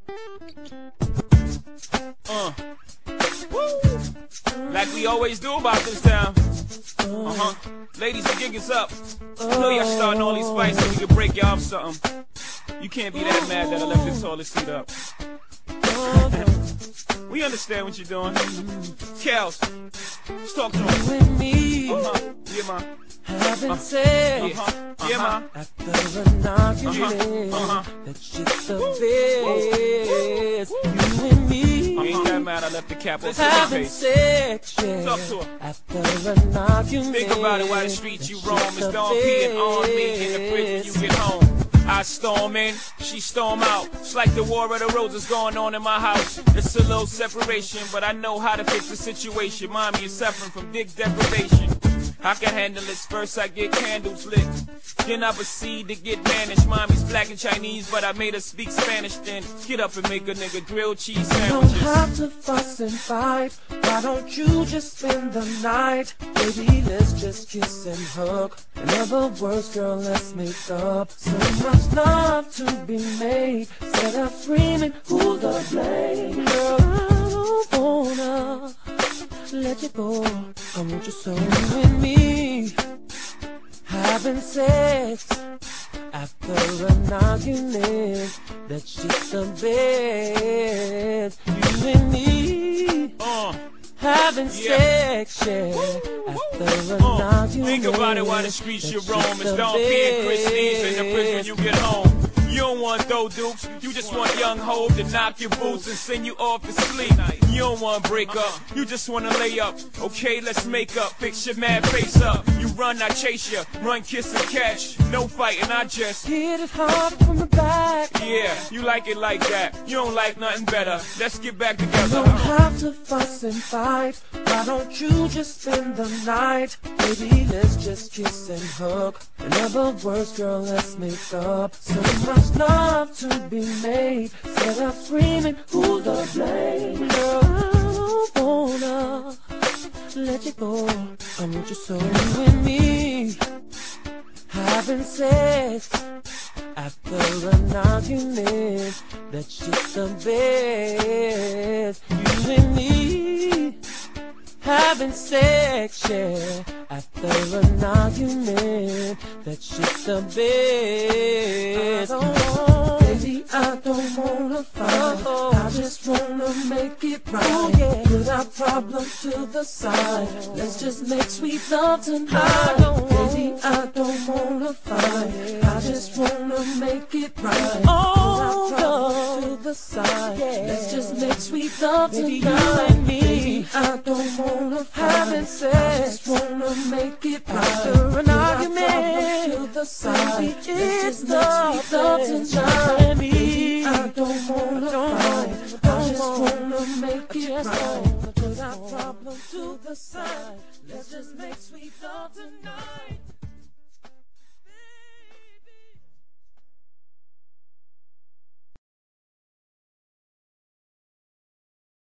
Like we always do about this time. Ladies, the gig is up. I know y'all starting all these fights so we can break y'all off something. You can't be that mad that I left the toilet seat up. We understand what you're doing. Kels, let's talk to him. Yeah, ma. Having sex Yeah, ma. after an argument that shit's the best. You and me. You ain't that mad I left the cap on Having face. sex, Talk to her. after an argument. Think about it while the streets you roam. It's Don peeing on me in the fridge when you get home. I storm in, she storm out. It's like the war of the roses going on in my house. It's a little separation, but I know how to fix the situation. Mommy is suffering from dick deprivation. I can handle this. First I get candles lit, then I proceed to get managed. Mommy's black and Chinese, but I made her speak Spanish. Then get up and make a nigga grilled cheese sandwiches. Don't have to fuss and fight. Why don't you just spend the night? Baby, let's just kiss and hug. In other words, girl, let's make up. So much love to be made. Instead of screaming, who's the blame? Girl, I don't wanna let you go. I want you so with me. Having sex after an argument that shit's the best. You and me. Having sex, after an argument. Think about it while the streets you roam. It's Don P and Christie's in the fridge when you get home. You don't want dough dukes, you just want young hope to knock your boots and send you off to sleep. You don't want to break up, you just want to lay up. Okay, let's make up, fix your mad face up. You run, I chase you, run, kiss and catch. No fighting, I just hit it hard from the back. Yeah, you like it like that, you don't like nothing better. Let's get back together. You don't have to fuss and fight. Why don't you just spend the night? Baby, let's just kiss and hug. In other words, girl, let's make up. So much love to be made. Instead of screaming, who's the blame? Girl, I don't wanna let you go. I want you so with me. Having sex after an argument that shit's the best. You and me. Having sex, after an argument that shit's the best. Baby, I don't wanna fight. I just wanna make it right. Put our problems to the side. Let's just make sweet love tonight. Baby, I don't wanna fight. I just wanna make it right. Put our problems to the side. Let's just make sweet love tonight. Baby, I don't wanna fight. Having sex, I just wanna make it right. After an argument to the side. Let's just make sweet love tonight. Baby, I don't wanna fight. I just wanna make it right. Put our problems to the side. Let's just make sweet love tonight.